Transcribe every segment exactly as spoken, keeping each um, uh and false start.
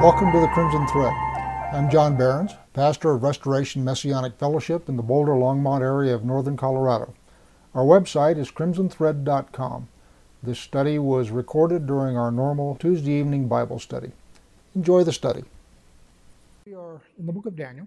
Welcome to the Crimson Thread. I'm John Behrens, pastor of Restoration Messianic Fellowship in the Boulder-Longmont area of northern Colorado. Our website is crimson thread dot com. This study was recorded during our normal Tuesday evening Bible study. Enjoy the study. We are in the book of Daniel.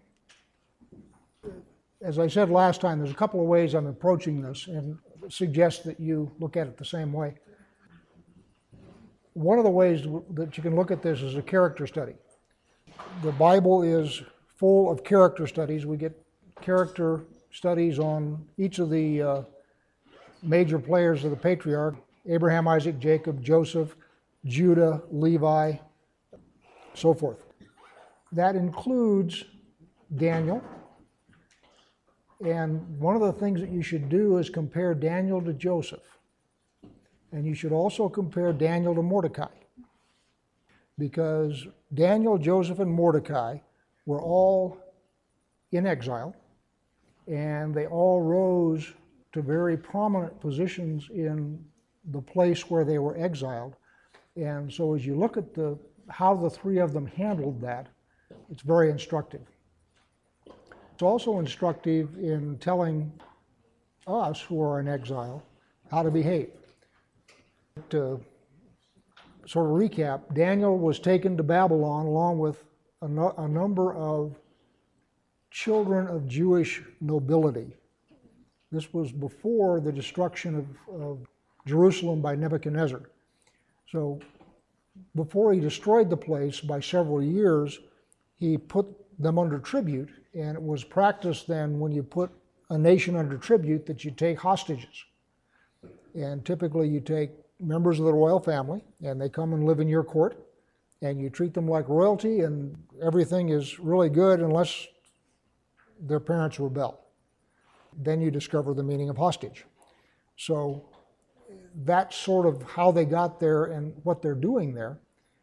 As I said last time, there's a couple of ways I'm approaching this and suggest that you look at it the same way. One of the ways that you can look at this is a character study. The Bible is full of character studies. We get character studies on each of the uh, major players of the patriarch: Abraham, Isaac, Jacob, Joseph, Judah, Levi, so forth. That includes Daniel. And one of the things that you should do is compare Daniel to Joseph. And you should also compare Daniel to Mordecai. Because Daniel, Joseph, and Mordecai were all in exile, and they all rose to very prominent positions in the place where they were exiled. And so as you look at the how the three of them handled that, it's very instructive. It's also instructive in telling us who are in exile how to behave. To sort of recap, Daniel was taken to Babylon along with a, no, a number of children of Jewish nobility. This was before the destruction of, of Jerusalem by Nebuchadnezzar. So before he destroyed the place by several years, he put them under tribute, and it was practiced then when you put a nation under tribute that you take hostages. And typically you take members of the royal family, and they come and live in your court, and you treat them like royalty, and everything is really good unless their parents rebel. Then you discover the meaning of hostage. So that's sort of how they got there and what they're doing there.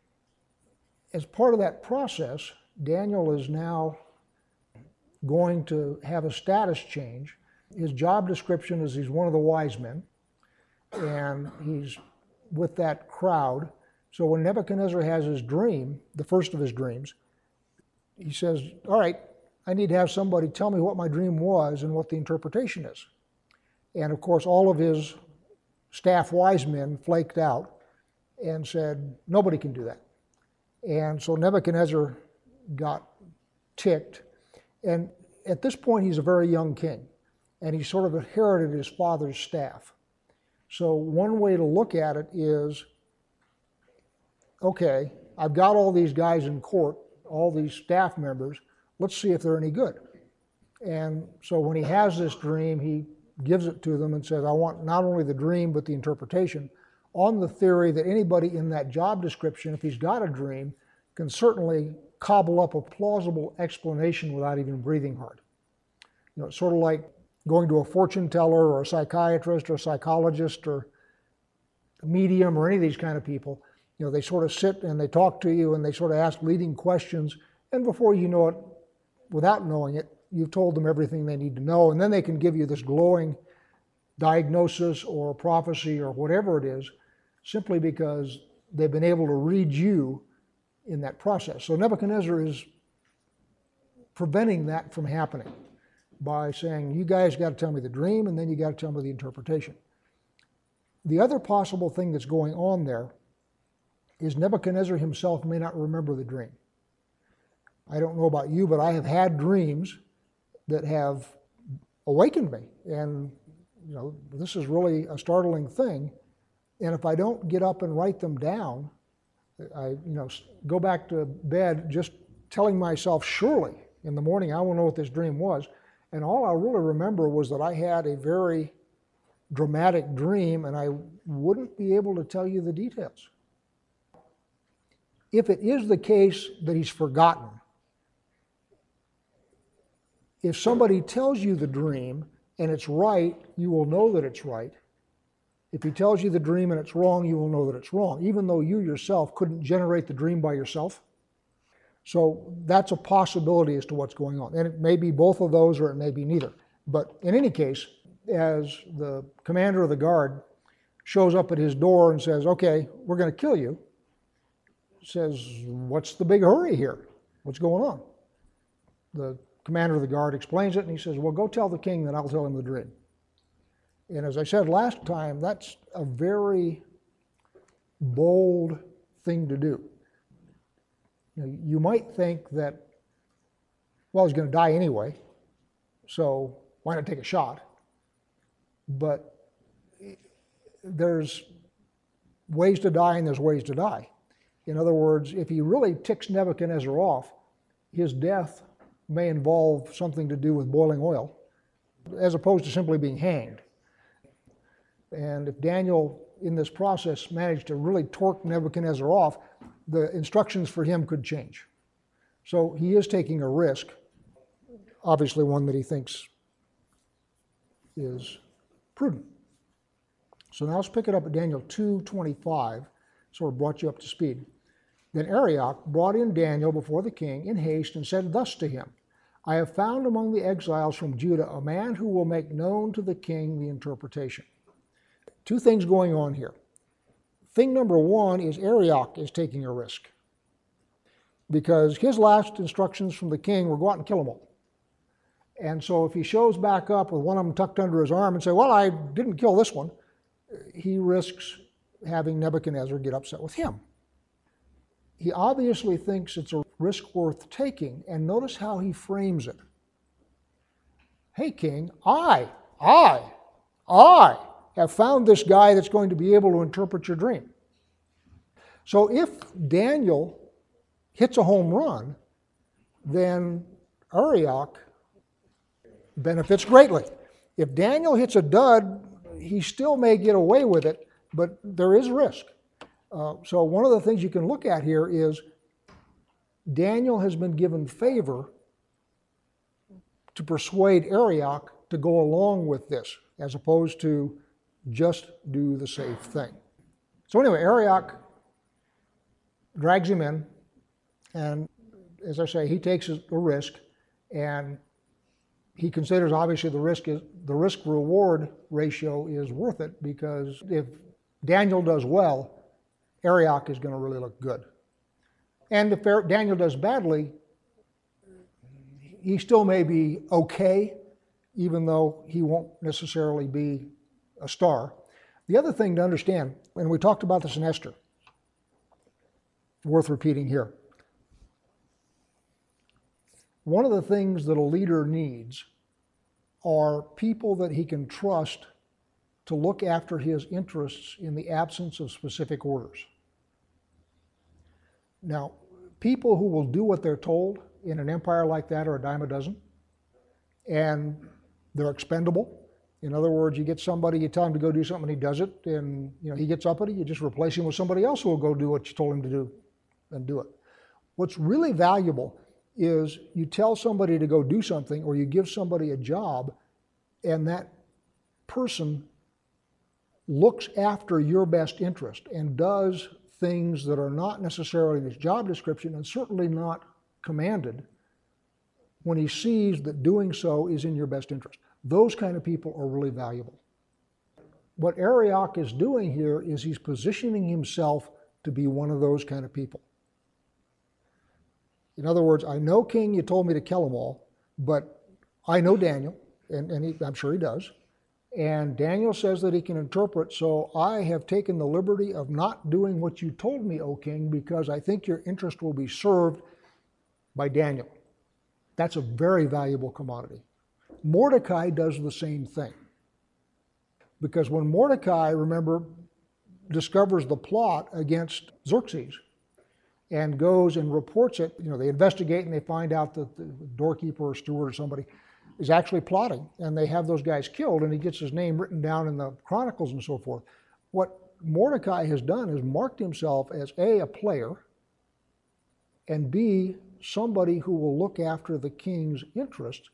As part of that process, Daniel is now going to have a status change. His job description is he's one of the wise men, and he's with that crowd. So when Nebuchadnezzar has his dream, the first of his dreams, he says, all right, I need to have somebody tell me what my dream was and what the interpretation is. And of course, all of his staff wise men flaked out and said, nobody can do that. And so Nebuchadnezzar got ticked. And at this point, he's a very young king, and he sort of inherited his father's staff. So one way to look at it is, okay, I've got all these guys in court, all these staff members, let's see if they're any good. And so when he has this dream, he gives it to them and says, I want not only the dream, but the interpretation, on the theory that anybody in that job description, if he's got a dream, can certainly cobble up a plausible explanation without even breathing hard. You know, it's sort of like going to a fortune teller or a psychiatrist or a psychologist or a medium or any of these kind of people. You know, they sort of sit and they talk to you and they sort of ask leading questions, and before you know it, without knowing it, you've told them everything they need to know, and then they can give you this glowing diagnosis or prophecy or whatever it is, simply because they've been able to read you in that process. So Nebuchadnezzar is preventing that from happening by saying, you guys got to tell me the dream, and then you got to tell me the interpretation. The other possible thing that's going on there is Nebuchadnezzar himself may not remember the dream. I don't know about you, but I have had dreams that have awakened me, and you know, this is really a startling thing. And if I don't get up and write them down, I you know go back to bed just telling myself, surely in the morning I will know what this dream was. And all I really remember was that I had a very dramatic dream, and I wouldn't be able to tell you the details. If it is the case that he's forgotten, if somebody tells you the dream and it's right, you will know that it's right. If he tells you the dream and it's wrong, you will know that it's wrong, even though you yourself couldn't generate the dream by yourself. So that's a possibility as to what's going on. And it may be both of those, or it may be neither. But in any case, as the commander of the guard shows up at his door and says, okay, we're going to kill you, says, what's the big hurry here? What's going on? The commander of the guard explains it, and he says, well, go tell the king that I'll tell him the dream. And as I said last time, that's a very bold thing to do. You know, you might think that, well, he's going to die anyway, so why not take a shot? But there's ways to die and there's ways to die. In other words, if he really ticks Nebuchadnezzar off, his death may involve something to do with boiling oil, as opposed to simply being hanged. And if Daniel, in this process, managed to really torque Nebuchadnezzar off, the instructions for him could change. So he is taking a risk, obviously one that he thinks is prudent. So now let's pick it up at Daniel two twenty-five, sort of brought you up to speed. Then Arioch brought in Daniel before the king in haste and said thus to him, I have found among the exiles from Judah a man who will make known to the king the interpretation. Two things going on here. Thing number one is Arioch is taking a risk, because his last instructions from the king were go out and kill them all. And so if he shows back up with one of them tucked under his arm and say, well, I didn't kill this one, he risks having Nebuchadnezzar get upset with him. He obviously thinks it's a risk worth taking, and notice how he frames it. Hey, king, I, I, I have found this guy that's going to be able to interpret your dream. So if Daniel hits a home run, then Arioch benefits greatly. If Daniel hits a dud, he still may get away with it, but there is risk. Uh, so one of the things you can look at here is Daniel has been given favor to persuade Arioch to go along with this, as opposed to just do the safe thing. So anyway, Arioch drags him in, and as I say, he takes a risk, and he considers obviously the risk is the risk-reward ratio is worth it, because if Daniel does well, Arioch is going to really look good. And if Daniel does badly, he still may be okay, even though he won't necessarily be a star. The other thing to understand, and we talked about this in Esther, worth repeating here. One of the things that a leader needs are people that he can trust to look after his interests in the absence of specific orders. Now, people who will do what they're told in an empire like that are a dime a dozen, and they're expendable. In other words, you get somebody, you tell him to go do something, and he does it, and you know he gets uppity, you just replace him with somebody else who will go do what you told him to do and do it. What's really valuable is you tell somebody to go do something, or you give somebody a job, and that person looks after your best interest and does things that are not necessarily in his job description and certainly not commanded when he sees that doing so is in your best interest. Those kind of people are really valuable. What Arioch is doing here is he's positioning himself to be one of those kind of people. In other words, I know, King, you told me to kill them all, but I know Daniel, and, and he, I'm sure he does, and Daniel says that he can interpret, so I have taken the liberty of not doing what you told me, O king, because I think your interest will be served by Daniel. That's a very valuable commodity. Mordecai does the same thing. Because when Mordecai, remember, discovers the plot against Xerxes and goes and reports it, you know, they investigate and they find out that the doorkeeper or steward or somebody is actually plotting, and they have those guys killed, and he gets his name written down in the chronicles and so forth. What Mordecai has done is marked himself as A, a player, and B, somebody who will look after the king's interests.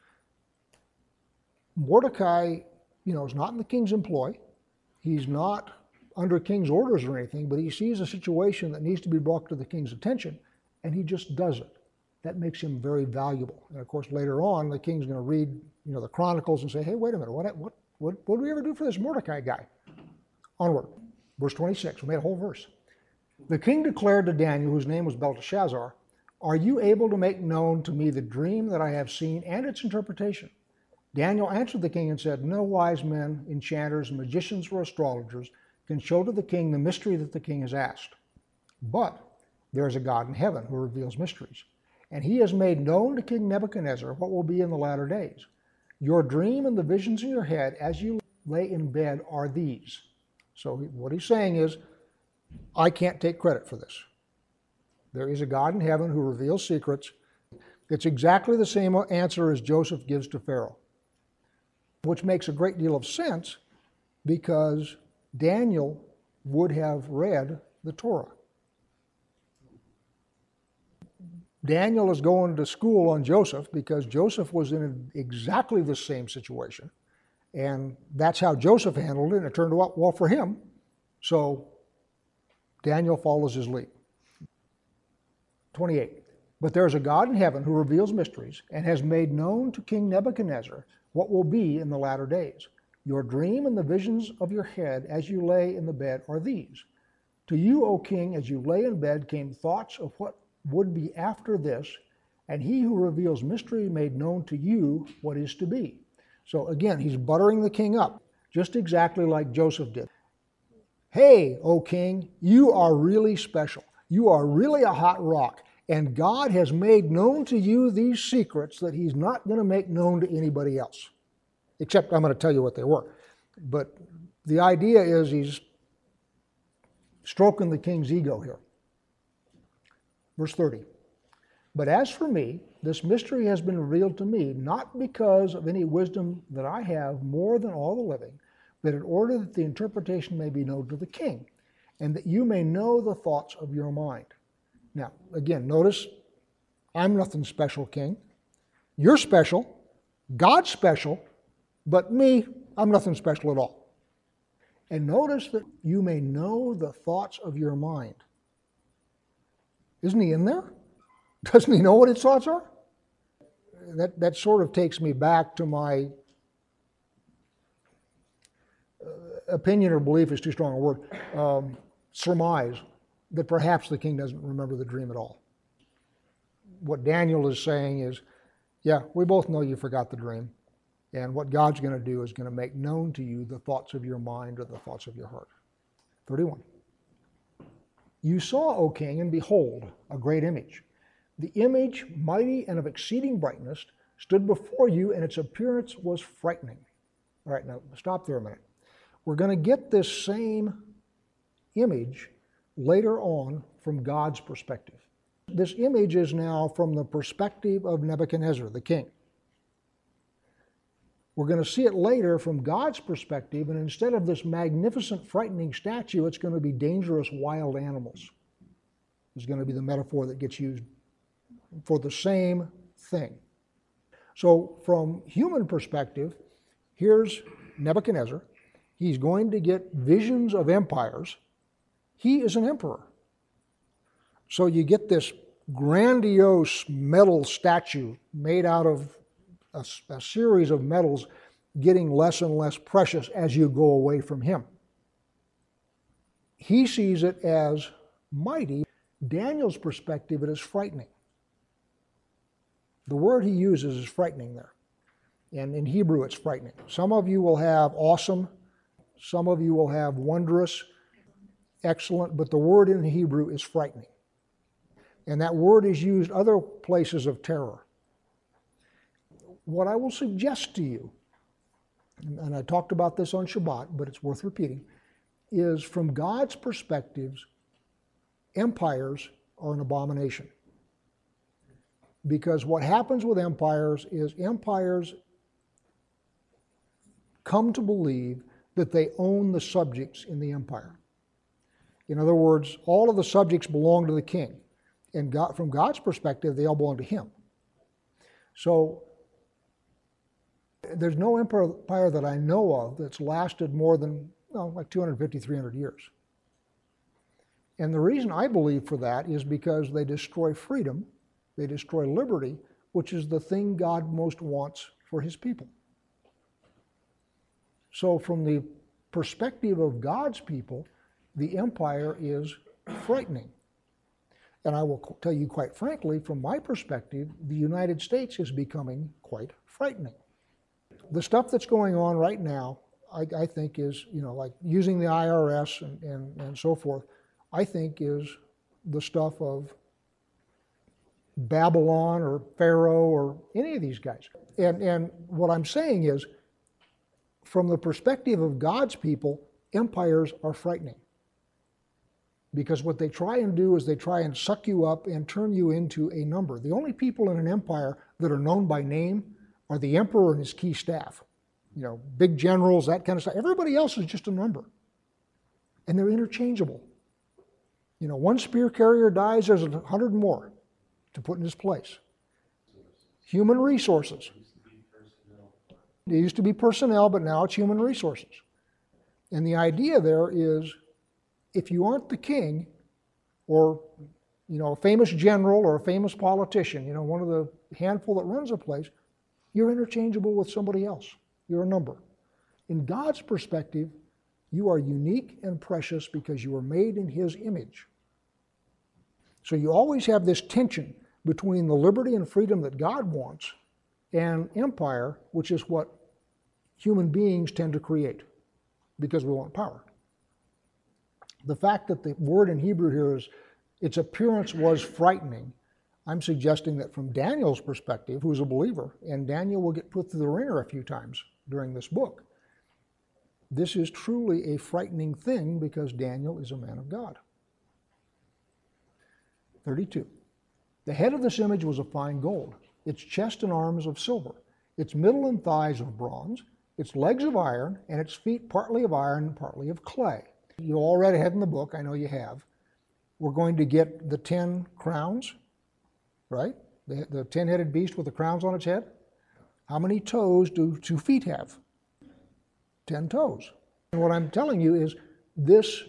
Mordecai, you know, is not in the king's employ. He's not under king's orders or anything, but he sees a situation that needs to be brought to the king's attention, and he just does it. That makes him very valuable. And of course, later on, the king's going to read, you know, the chronicles and say, hey, wait a minute, what, what, what, what did we ever do for this Mordecai guy? Onward. Verse twenty-six, we made a whole verse. The king declared to Daniel, whose name was Belteshazzar, "Are you able to make known to me the dream that I have seen and its interpretation?" Daniel answered the king and said, "No wise men, enchanters, magicians, or astrologers can show to the king the mystery that the king has asked. But there is a God in heaven who reveals mysteries, and he has made known to King Nebuchadnezzar what will be in the latter days. Your dream and the visions in your head as you lay in bed are these." So what he's saying is, I can't take credit for this. There is a God in heaven who reveals secrets. It's exactly the same answer as Joseph gives to Pharaoh, which makes a great deal of sense because Daniel would have read the Torah. Daniel is going to school on Joseph because Joseph was in exactly the same situation. And that's how Joseph handled it, and it turned out well for him. So Daniel follows his lead. twenty-eight. But there is a God in heaven who reveals mysteries and has made known to King Nebuchadnezzar what will be in the latter days. Your dream and the visions of your head as you lay in the bed are these. To you, O king, as you lay in bed came thoughts of what would be after this, and he who reveals mystery made known to you what is to be. So again, he's buttering the king up, just exactly like Joseph did. Hey, O king, you are really special. You are really a hot rock, and God has made known to you these secrets that he's not going to make known to anybody else, except I'm going to tell you what they were. But the idea is he's stroking the king's ego here. Verse thirty. But as for me, this mystery has been revealed to me, not because of any wisdom that I have more than all the living, but in order that the interpretation may be known to the king, and that you may know the thoughts of your mind. Now, again, notice, I'm nothing special, king. You're special, God's special, but me, I'm nothing special at all. And notice that you may know the thoughts of your mind. Isn't he in there? Doesn't he know what his thoughts are? That, that sort of takes me back to my uh, opinion or belief is too strong a word, um, surmise that perhaps the king doesn't remember the dream at all. What Daniel is saying is, yeah, we both know you forgot the dream, and what God's going to do is going to make known to you the thoughts of your mind or the thoughts of your heart. thirty-one. You saw, O king, and behold, a great image. The image, mighty and of exceeding brightness, stood before you, and its appearance was frightening. All right, now stop there a minute. We're going to get this same image later on from God's perspective. This image is now from the perspective of Nebuchadnezzar, the king. We're going to see it later from God's perspective, and instead of this magnificent, frightening statue, it's going to be dangerous wild animals. It's going to be the metaphor that gets used for the same thing. So from human perspective, here's Nebuchadnezzar. He's going to get visions of empires. He is an emperor. So you get this grandiose metal statue made out of a, a series of metals getting less and less precious as you go away from him. He sees it as mighty. Daniel's perspective, it is frightening. The word he uses is frightening there. And in Hebrew, it's frightening. Some of you will have awesome. Some of you will have wondrous, excellent. But the word in Hebrew is frightening. And that word is used other places of terror. What I will suggest to you, and I talked about this on Shabbat, but it's worth repeating, is from God's perspectives, empires are an abomination. Because what happens with empires is empires come to believe that they own the subjects in the empire. In other words, all of the subjects belong to the king. And God, from God's perspective, they all belong to him. So there's no empire that I know of that's lasted more than, well, like two hundred fifty, three hundred years. And the reason I believe for that is because they destroy freedom, they destroy liberty, which is the thing God most wants for his people. So from the perspective of God's people, the empire is frightening. And I will tell you quite frankly, from my perspective, the United States is becoming quite frightening. The stuff that's going on right now, I, I think is, you know, like using the I R S and, and, and so forth, I think is the stuff of Babylon or Pharaoh or any of these guys. And, and what I'm saying is, from the perspective of God's people, empires are frightening. Because what they try and do is they try and suck you up and turn you into a number. The only people in an empire that are known by name are the emperor and his key staff. You know, big generals, that kind of stuff. Everybody else is just a number. And they're interchangeable. You know, one spear carrier dies, there's a hundred more to put in his place. Human resources. It used to be personnel, but now it's human resources. And the idea there is, if you aren't the king, or, you know, a famous general or a famous politician, you know, one of the handful that runs a place, you're interchangeable with somebody else. You're a number. In God's perspective, you are unique and precious because you were made in His image. So you always have this tension between the liberty and freedom that God wants and empire, which is what human beings tend to create because we want power. The fact that the word in Hebrew here is, its appearance was frightening, I'm suggesting that from Daniel's perspective, who's a believer, and Daniel will get put through the ringer a few times during this book, this is truly a frightening thing because Daniel is a man of God. thirty-two. The head of this image was of fine gold, its chest and arms of silver, its middle and thighs of bronze, its legs of iron, and its feet partly of iron and partly of clay. You all read ahead in the book, I know you have. We're going to get the ten crowns, right? The, the ten-headed beast with the crowns on its head. How many toes do two feet have? Ten toes. And what I'm telling you is this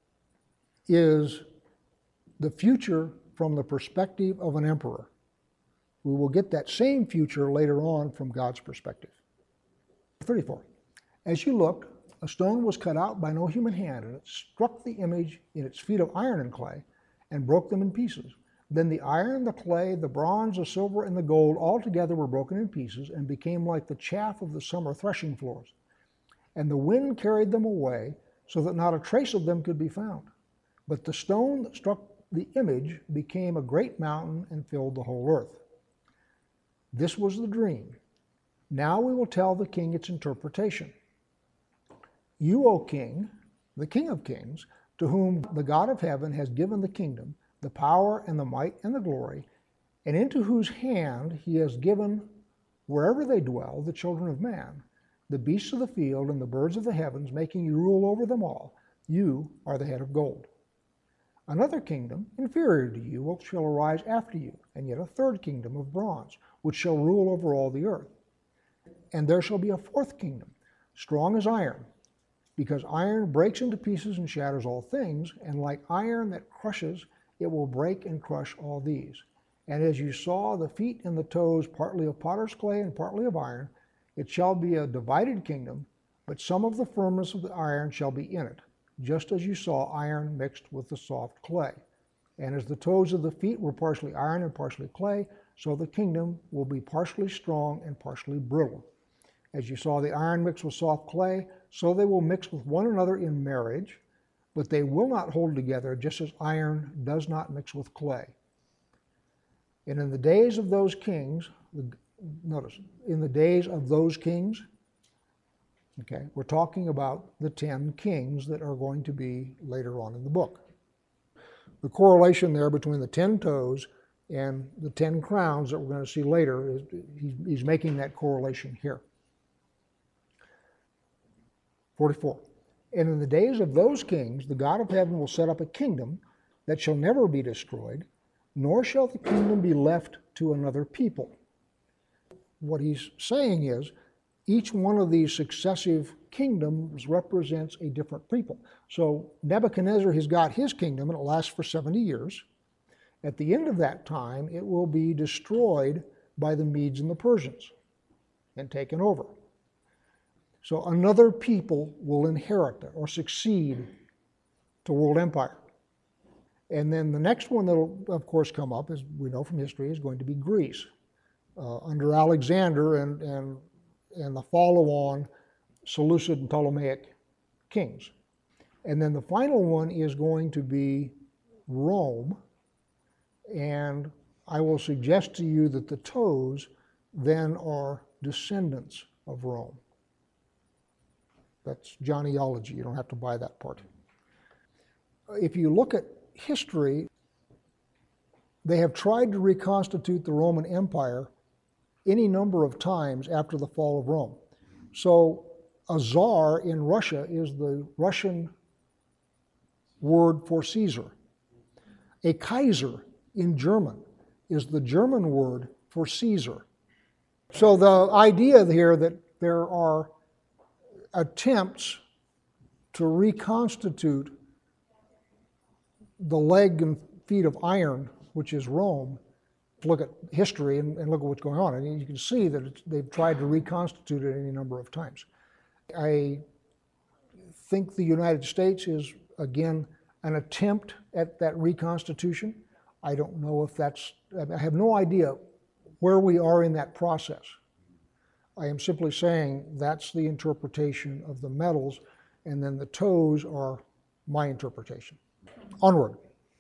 is the future from the perspective of an emperor. We will get that same future later on from God's perspective. thirty-four. As you looked, a stone was cut out by no human hand, and it struck the image in its feet of iron and clay, and broke them in pieces. Then the iron, the clay, the bronze, the silver, and the gold all together were broken in pieces, and became like the chaff of the summer threshing floors. And the wind carried them away, so that not a trace of them could be found. But the stone that struck the image became a great mountain and filled the whole earth. This was the dream. Now we will tell the king its interpretation. You, O king, the King of kings, to whom the God of heaven has given the kingdom, the power and the might and the glory, and into whose hand he has given, wherever they dwell, the children of man, the beasts of the field and the birds of the heavens, making you rule over them all, you are the head of gold. Another kingdom, inferior to you, shall arise after you, and yet a third kingdom of bronze, which shall rule over all the earth. And there shall be a fourth kingdom, strong as iron, because iron breaks into pieces and shatters all things, and like iron that crushes, it will break and crush all these. And as you saw the feet and the toes partly of potter's clay and partly of iron, it shall be a divided kingdom, but some of the firmness of the iron shall be in it, just as you saw iron mixed with the soft clay. And as the toes of the feet were partially iron and partially clay, so the kingdom will be partially strong and partially brittle. As you saw the iron mixed with soft clay, so they will mix with one another in marriage, but they will not hold together, just as iron does not mix with clay. And in the days of those kings, notice, in the days of those kings, okay, we're talking about the ten kings that are going to be later on in the book. The correlation there between the ten toes and the ten crowns that we're going to see later, is he's making that correlation here. forty-four. And in the days of those kings, the God of heaven will set up a kingdom that shall never be destroyed, nor shall the kingdom be left to another people. What he's saying is, each one of these successive kingdoms represents a different people. So Nebuchadnezzar has got his kingdom, and it lasts for seventy years. At the end of that time, it will be destroyed by the Medes and the Persians and taken over. So another people will inherit it or succeed to world empire. And then the next one that will, of course, come up, as we know from history, is going to be Greece. Uh, under Alexander and, and, and the follow-on Seleucid and Ptolemaic kings. And then the final one is going to be Rome. And I will suggest to you that the toes then are descendants of Rome. That's Johnnyology. You don't have to buy that part. If you look at history, they have tried to reconstitute the Roman Empire any number of times after the fall of Rome. So a czar in Russia is the Russian word for Caesar. A Kaiser in German is the German word for Caesar. So the idea here that there are attempts to reconstitute the leg and feet of iron, which is Rome, look at history and, and look at what's going on. And you can see that it's, they've tried to reconstitute it any number of times. I think the United States is, again, an attempt at that reconstitution. I don't know if that's, I have no idea where we are in that process. I am simply saying that's the interpretation of the medals, and then the toes are my interpretation. Onward.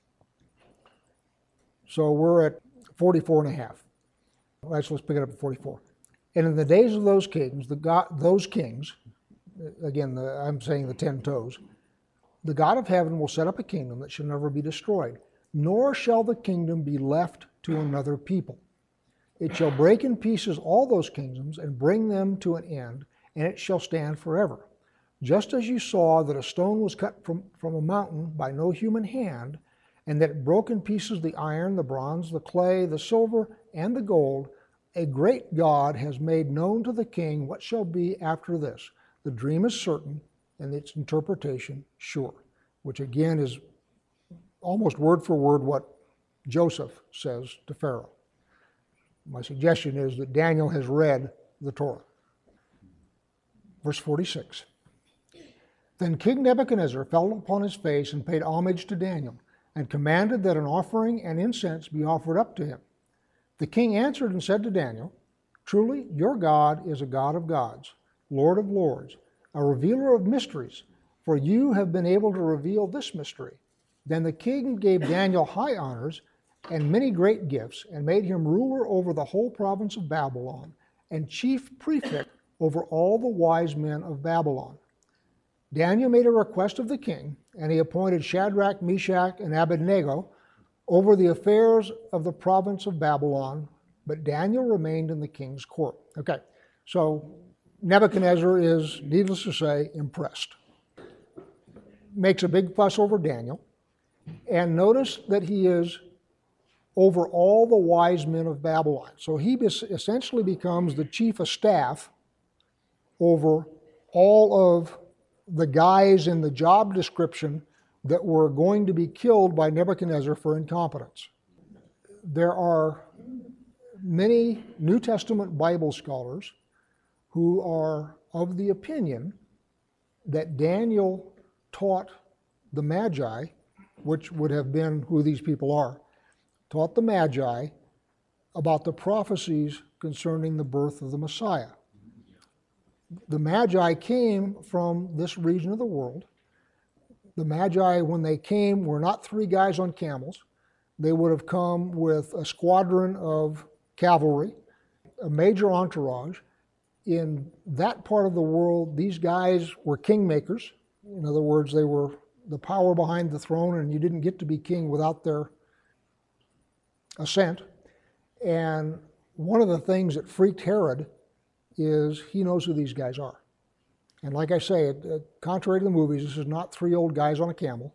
So we're at forty-four and a half. Let's, let's pick it up at forty-four. And in the days of those kings, the God, those kings, again, the, I'm saying the ten toes, the God of heaven will set up a kingdom that shall never be destroyed, nor shall the kingdom be left to another people. It shall break in pieces all those kingdoms and bring them to an end, and it shall stand forever. Just as you saw that a stone was cut from, from a mountain by no human hand, and that it broke in pieces the iron, the bronze, the clay, the silver, and the gold, a great God has made known to the king what shall be after this. The dream is certain, and its interpretation sure, which again is almost word for word what Joseph says to Pharaoh. My suggestion is that Daniel has read the Torah. Verse forty-six. Then King Nebuchadnezzar fell upon his face and paid homage to Daniel, and commanded that an offering and incense be offered up to him. The king answered and said to Daniel, Truly, your God is a God of gods, Lord of lords, a revealer of mysteries, for you have been able to reveal this mystery. Then the king gave Daniel high honors and many great gifts, and made him ruler over the whole province of Babylon, and chief prefect over all the wise men of Babylon. Daniel made a request of the king, and he appointed Shadrach, Meshach, and Abednego over the affairs of the province of Babylon, but Daniel remained in the king's court. Okay, so Nebuchadnezzar is, needless to say, impressed. Makes a big fuss over Daniel, and notice that he is over all the wise men of Babylon. So he essentially becomes the chief of staff over all of the guys in the job description that were going to be killed by Nebuchadnezzar for incompetence. There are many New Testament Bible scholars who are of the opinion that Daniel taught the Magi, which would have been who these people are, taught the Magi about the prophecies concerning the birth of the Messiah. The Magi came from this region of the world. The Magi, when they came, were not three guys on camels. They would have come with a squadron of cavalry, a major entourage. In that part of the world, these guys were kingmakers. In other words, they were the power behind the throne, and you didn't get to be king without their assent. And one of the things that freaked Herod is he knows who these guys are. And like I say, it, it, contrary to the movies, this is not three old guys on a camel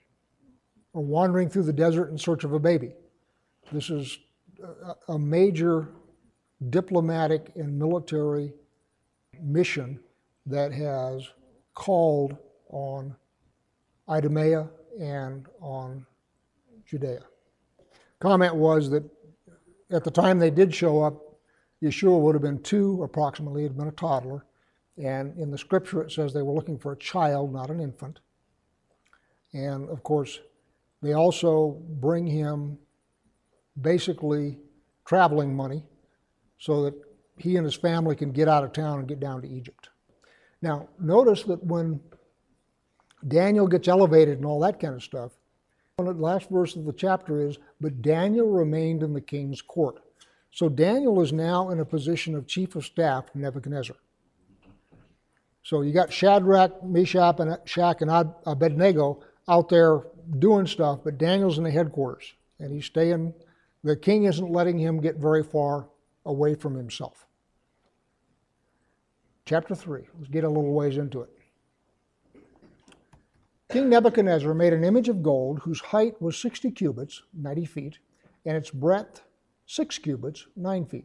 or wandering through the desert in search of a baby. This is a, a major diplomatic and military mission that has called on Idumea and on Judea. Comment was that at the time they did show up, Yeshua would have been two approximately, had been a toddler. And in the scripture it says they were looking for a child, not an infant. And of course, They also bring him basically traveling money so that he and his family can get out of town and get down to Egypt. Now, notice that when Daniel gets elevated and all that kind of stuff, the last verse of the chapter is, but Daniel remained in the king's court. So Daniel is now in a position of chief of staff to Nebuchadnezzar. So you got Shadrach, Meshach, and Shadrach and Abednego out there doing stuff, but Daniel's in the headquarters, and he's staying. The king isn't letting him get very far away from himself. Chapter three, let's get a little ways into it. King Nebuchadnezzar made an image of gold whose height was sixty cubits, ninety feet, and its breadth six cubits, nine feet.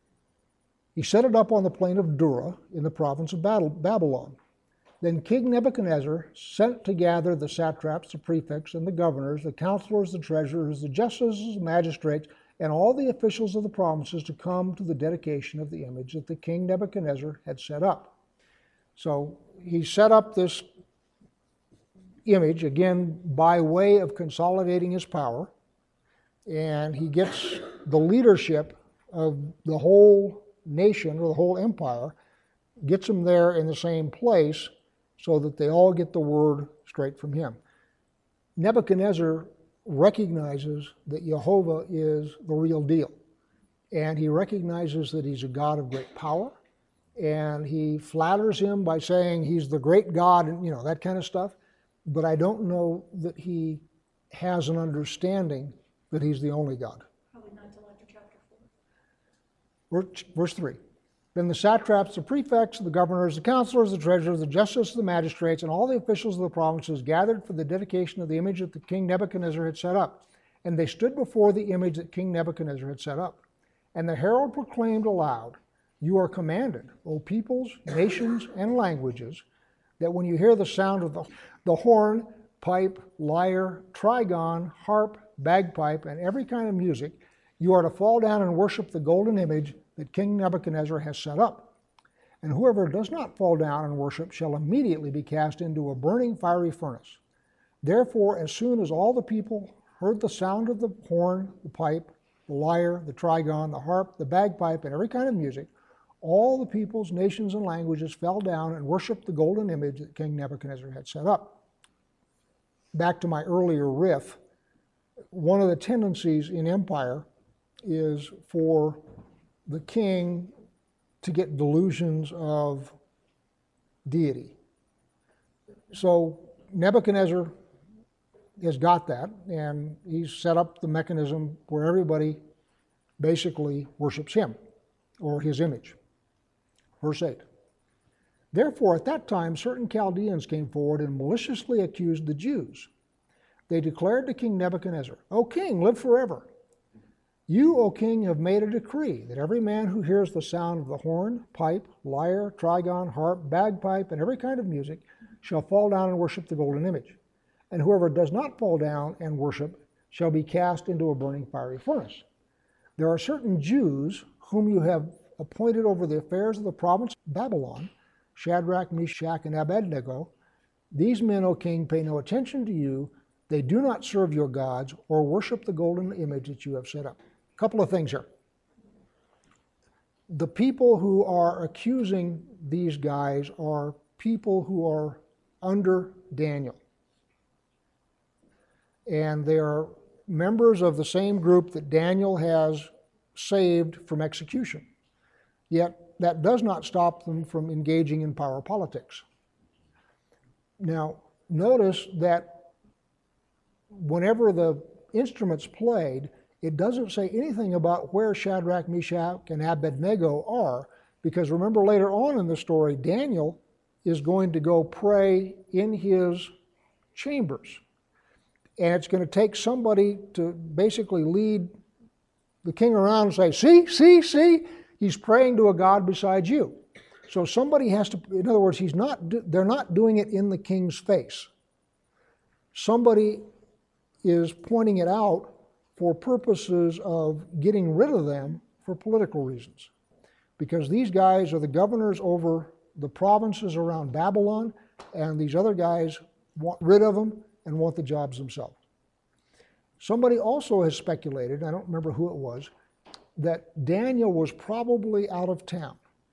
He set it up on the plain of Dura in the province of Babylon. Then King Nebuchadnezzar sent to gather the satraps, the prefects, and the governors, the counselors, the treasurers, the justices, the magistrates, and all the officials of the provinces to come to the dedication of the image that the king Nebuchadnezzar had set up. So he set up this image, again, by way of consolidating his power, and he gets the leadership of the whole nation or the whole empire, gets them there in the same place so that they all get the word straight from him. Nebuchadnezzar recognizes that Jehovah is the real deal, and he recognizes that he's a God of great power, and he flatters him by saying he's the great God and, you know, that kind of stuff, but I don't know that he has an understanding that he's the only God. Probably not until after chapter four. Verse, verse three. Then the satraps, the prefects, the governors, the counselors, the treasurers, the justices, the magistrates, and all the officials of the provinces gathered for the dedication of the image that the king Nebuchadnezzar had set up. And they stood before the image that King Nebuchadnezzar had set up. And the herald proclaimed aloud, "You are commanded, O peoples, nations, and languages, that when you hear the sound of the, the horn, pipe, lyre, trigon, harp, bagpipe, and every kind of music, you are to fall down and worship the golden image that King Nebuchadnezzar has set up. And whoever does not fall down and worship shall immediately be cast into a burning fiery furnace. Therefore, as soon as all the people heard the sound of the horn, the pipe, the lyre, the trigon, the harp, the bagpipe, and every kind of music, all the peoples, nations, and languages fell down and worshiped the golden image that King Nebuchadnezzar had set up." Back to my earlier riff, one of the tendencies in empire is for the king to get delusions of deity. So Nebuchadnezzar has got that, and he's set up the mechanism where everybody basically worships him or his image. Verse eight. Therefore, at that time, certain Chaldeans came forward and maliciously accused the Jews. They declared to King Nebuchadnezzar, "O king, live forever. You, O king, have made a decree that every man who hears the sound of the horn, pipe, lyre, trigon, harp, bagpipe, and every kind of music shall fall down and worship the golden image. And whoever does not fall down and worship shall be cast into a burning fiery furnace. There are certain Jews whom you have appointed over the affairs of the province of Babylon, Shadrach, Meshach, and Abednego. These men, O king, pay no attention to you. They do not serve your gods or worship the golden image that you have set up." A couple of things here. The people who are accusing these guys are people who are under Daniel. And they are members of the same group that Daniel has saved from execution. Yet that does not stop them from engaging in power politics. Now, notice that whenever the instruments played, it doesn't say anything about where Shadrach, Meshach, and Abednego are, because remember later on in the story, Daniel is going to go pray in his chambers. And it's going to take somebody to basically lead the king around and say, see, see, see, he's praying to a God besides you. So somebody has to, in other words, he's not, they're not doing it in the king's face. Somebody is pointing it out for purposes of getting rid of them for political reasons. Because these guys are the governors over the provinces around Babylon, and these other guys want rid of them and want the jobs themselves. Somebody also has speculated, I don't remember who it was, that Daniel was probably out of town.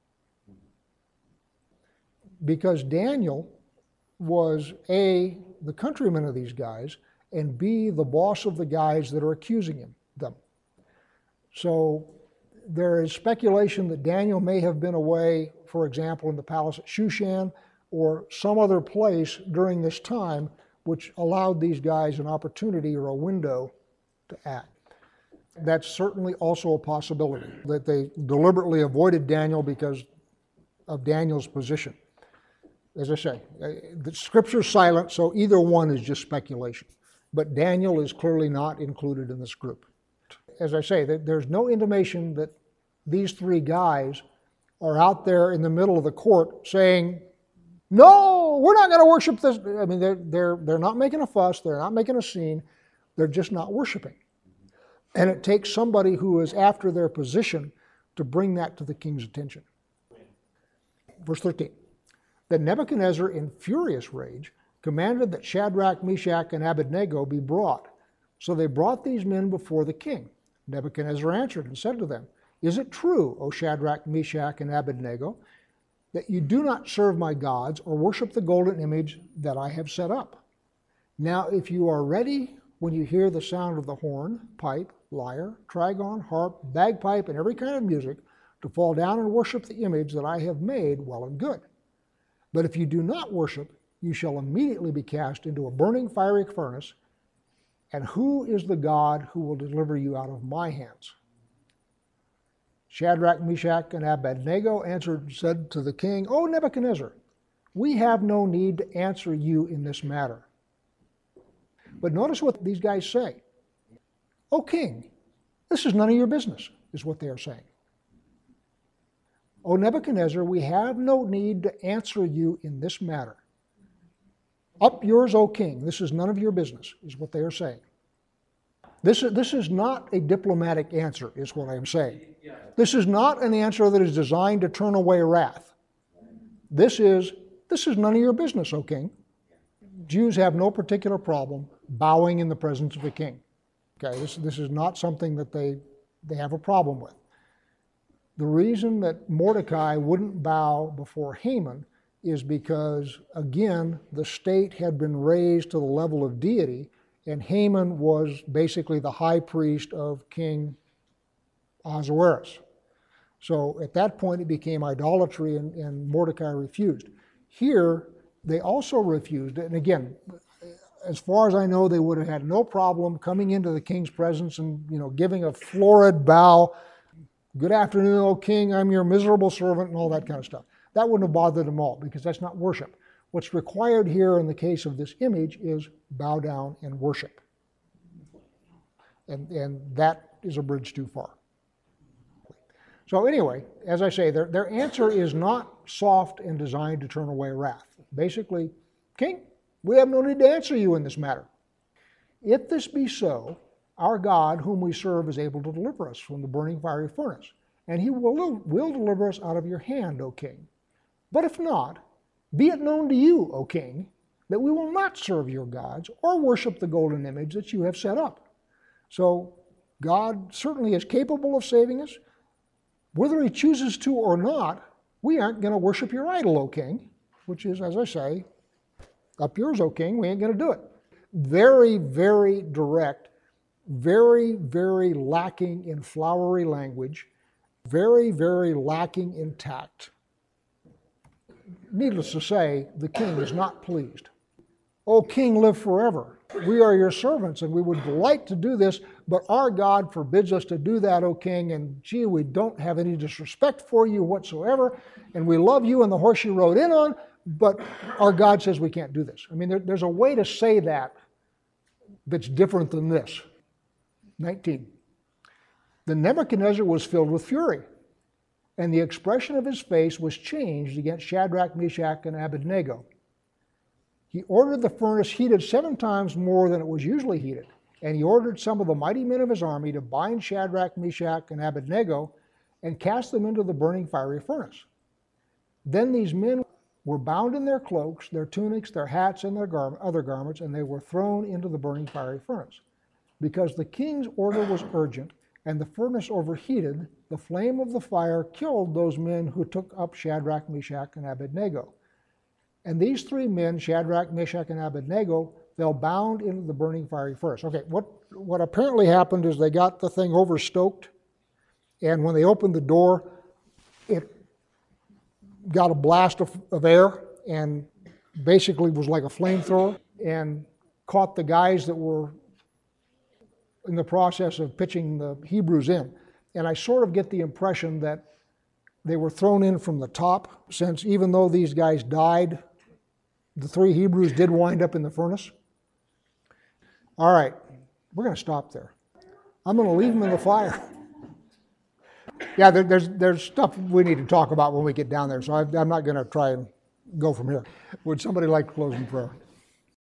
Because Daniel was A, the countryman of these guys, and B, the boss of the guys that are accusing him, them. So there is speculation that Daniel may have been away, for example, in the palace at Shushan or some other place during this time, which allowed these guys an opportunity or a window to act. That's certainly also a possibility, that they deliberately avoided Daniel because of Daniel's position. As I say, the scripture's silent, so either one is just speculation. But Daniel is clearly not included in this group. As I say, there's no intimation that these three guys are out there in the middle of the court saying, no, we're not going to worship this. I mean, they're, they're, they're not making a fuss. They're not making a scene. They're just not worshiping. And it takes somebody who is after their position to bring that to the king's attention. Verse thirteen. Then Nebuchadnezzar, in furious rage, commanded that Shadrach, Meshach, and Abednego be brought. So they brought these men before the king. Nebuchadnezzar answered and said to them, Is it true, O Shadrach, Meshach, and Abednego, that you do not serve my gods or worship the golden image that I have set up? Now, if you are ready when you hear the sound of the horn, pipe, lyre, trigon, harp, bagpipe, and every kind of music, to fall down and worship the image that I have made, well and good. But if you do not worship, you shall immediately be cast into a burning fiery furnace. And who is the God who will deliver you out of my hands? Shadrach, Meshach, and Abednego answered and said to the king, O Nebuchadnezzar, we have no need to answer you in this matter. But notice what these guys say. O king, this is none of your business, is what they are saying. O Nebuchadnezzar, we have no need to answer you in this matter. Up yours, O king, this is none of your business, is what they are saying. This is, this is not a diplomatic answer, is what I am saying. This is not an answer that is designed to turn away wrath. This is, this is none of your business, O king. Jews have no particular problem bowing in the presence of a king. Okay, this, this is not something that they, they have a problem with. The reason that Mordecai wouldn't bow before Haman is because, again, the state had been raised to the level of deity, and Haman was basically the high priest of King Ahasuerus. So at that point it became idolatry, and, and Mordecai refused. Here, they also refused, and again, as far as I know, they would have had no problem coming into the king's presence and, you know, giving a florid bow. Good afternoon, O king, I'm your miserable servant, and all that kind of stuff. That wouldn't have bothered them all, because that's not worship. What's required here in the case of this image is bow down and worship. And, and that is a bridge too far. So anyway, as I say, their, their answer is not soft and designed to turn away wrath. Basically, king, we have no need to answer you in this matter. If this be so, our God, whom we serve, is able to deliver us from the burning fiery furnace, and he will, will deliver us out of your hand, O king. But if not, be it known to you, O king, that we will not serve your gods or worship the golden image that you have set up. So God certainly is capable of saving us. Whether he chooses to or not, we aren't going to worship your idol, O king, which is, as I say, up yours, O king, we ain't going to do it. Very, very direct, very, very lacking in flowery language, very, very lacking in tact. Needless to say, the king is not pleased. O king, live forever. We are your servants, and we would delight to do this, but our God forbids us to do that, O king, and gee, we don't have any disrespect for you whatsoever, and we love you and the horse you rode in on, but our God says we can't do this. I mean, there, there's a way to say that that's different than this. nineteen. Then Nebuchadnezzar was filled with fury, and the expression of his face was changed against Shadrach, Meshach, and Abednego. He ordered the furnace heated seven times more than it was usually heated, and he ordered some of the mighty men of his army to bind Shadrach, Meshach, and Abednego and cast them into the burning fiery furnace. Then these men were bound in their cloaks, their tunics, their hats, and their gar- other garments, and they were thrown into the burning fiery furnace. Because the king's order was urgent, and the furnace overheated, the flame of the fire killed those men who took up Shadrach, Meshach, and Abednego. And these three men, Shadrach, Meshach, and Abednego, fell bound into the burning fiery furnace. Okay, what, what apparently happened is they got the thing overstoked, and when they opened the door, it got a blast of, of air and basically was like a flamethrower and caught the guys that were in the process of pitching the Hebrews in. And I sort of get the impression that they were thrown in from the top, since even though these guys died, the three Hebrews did wind up in the furnace. All right, we're going to stop there. I'm going to leave them in the fire. Yeah, there, there's, there's stuff we need to talk about when we get down there, so I, I'm not going to try and go from here. Would somebody like to close in prayer?